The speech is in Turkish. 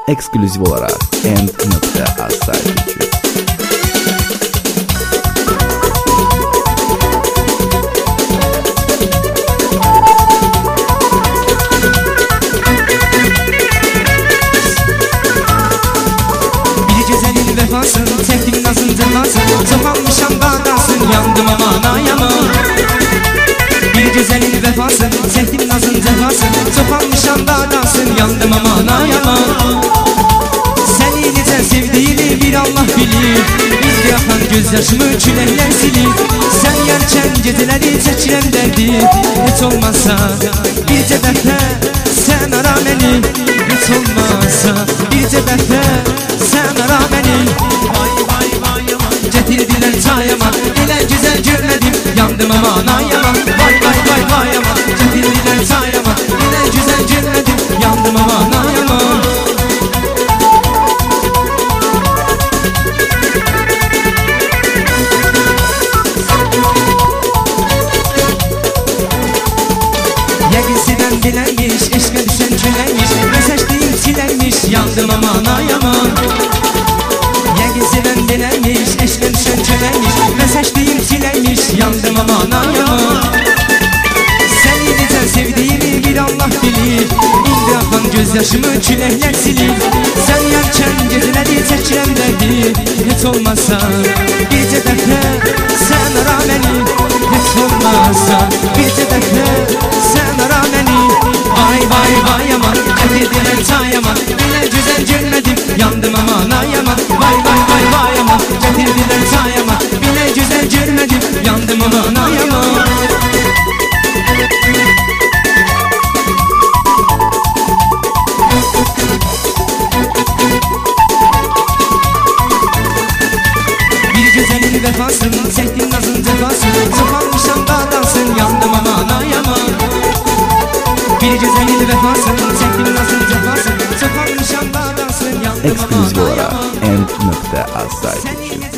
Eksklüziv olarak End.az sayfası. Vefasın, çektim nazın cefasın, çok almışam bağdansın, yandım aman ayaman. Bir güzelin vefasın, çektim nazın cefasın, çok almışam bağdansın, yandım aman ayaman. Seni necə sevdiğini bir Allah bilir, bizde yakan gözyaşımı küləklər silir. Sen yerken geceleri çəkirəm derdi, hiç olmazsa bircə dəfə sen ara beni. Hiç olmazsa bircə dəfə sen ara beni. Vay vay vay aman, getirdiler çayama, elə güzel görmedim, yandım aman ayaman. Vay vay vay vay aman, getirdiler çayama, elə güzel görmedim, yandım aman ayaman. Yegisinden bilenmiş, eşke düşen külenmiş, ben seçtiğim silenmiş, yandım aman ayaman. Yegisinden bilenmiş, eşke düşen külenmiş, ben seçtiğim silenmiş, yandım aman ayaman. Seni necə sevdiğimi bir Allah bilir, indi akan gözyaşımı küləklər silir. Sen yerken geceleri çəkirəm derdi, hiç olmazsa bircə dəfə sen ara beni. Hiç olmazsa bircə dəfə sen ara beni. Vay vay vay aman, getirdiler çayama, elə güzel görmedim, yandım aman ayaman. Vay vay vay vay aman, getirdiler çayama, elə güzel görmedim, yandım aman ayaman. Bir güzelin vefasın, çektim nazın cefasın, çok almışam bağdansın, yandım aman ayaman. Bir güzelin vefasın, çektim nazın cefasın, çok almışam bağdansın, yandım aman ayaman. Eksklüziv olarak End.az sayfası.